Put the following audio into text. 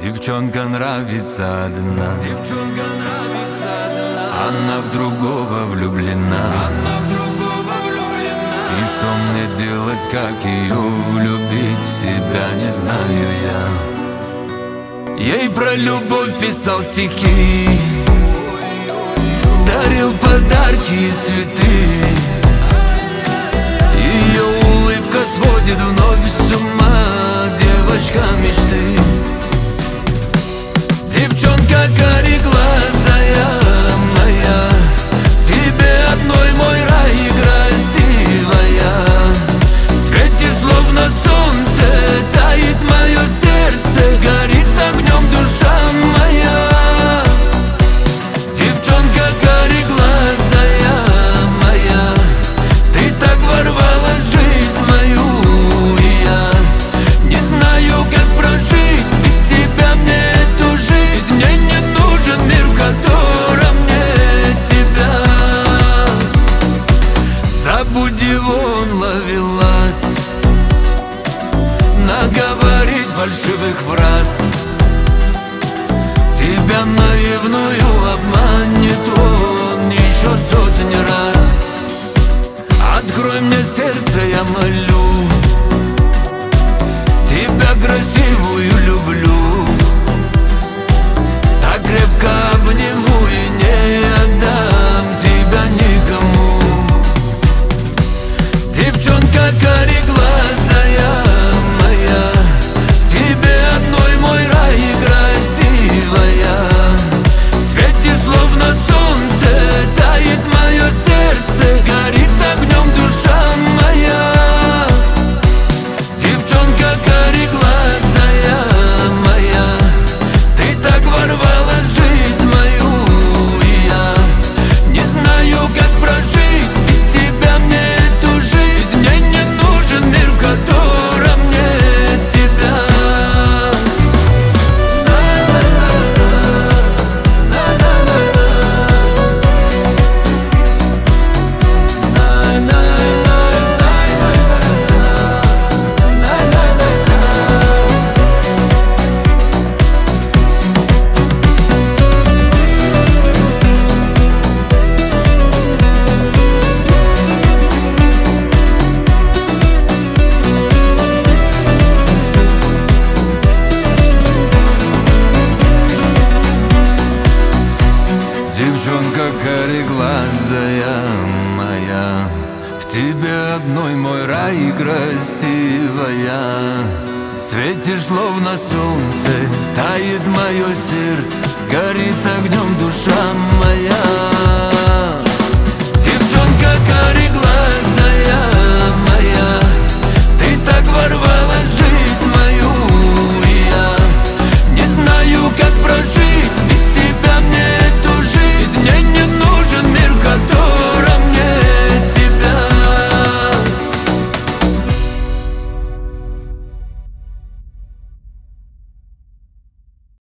Девчонка нравится одна, она в другого влюблена. И что мне делать, как ее влюбить в себя, не знаю я. Ей про любовь писал стихи, дарил подарки и цветы. Ее улыбка сводит вновь с ума, девочка мечты. Девчонка кореглазая моя, тебе одной мой рай красивая. Светишь словно солнце, тает мое сердце, горит огнем душа моя. Девчонка кореглазая моя, ты так ворвала жизнь мою, и я не знаю, как прожить без тебя мне эту жизнь. Мне не нужен мир, в котором нет тебя. Забудь его, он ловилась наговорить фальшивых фраз. Тебя наивную обманет он еще сотни раз. Открой мне сердце, я молю, тебя красивую люблю. Так крепко обниму и не отдам тебя никому. Девчонка кореглазая моя, тебе одной мой рай красивая. Светишь словно солнце, тает мое сердце, горит огнем душа моя. Девчонка кореглазая моя, ты так ворвала жизнь мою, и я не знаю, как прожить без тебя мне эту жизнь. Мне не нужен мир, в котором нет тебя. Девчонка кореглазая моя, в тебе одной мой рай красивая. Светишь словно солнце, тает мое сердце, горит огнем душа моя.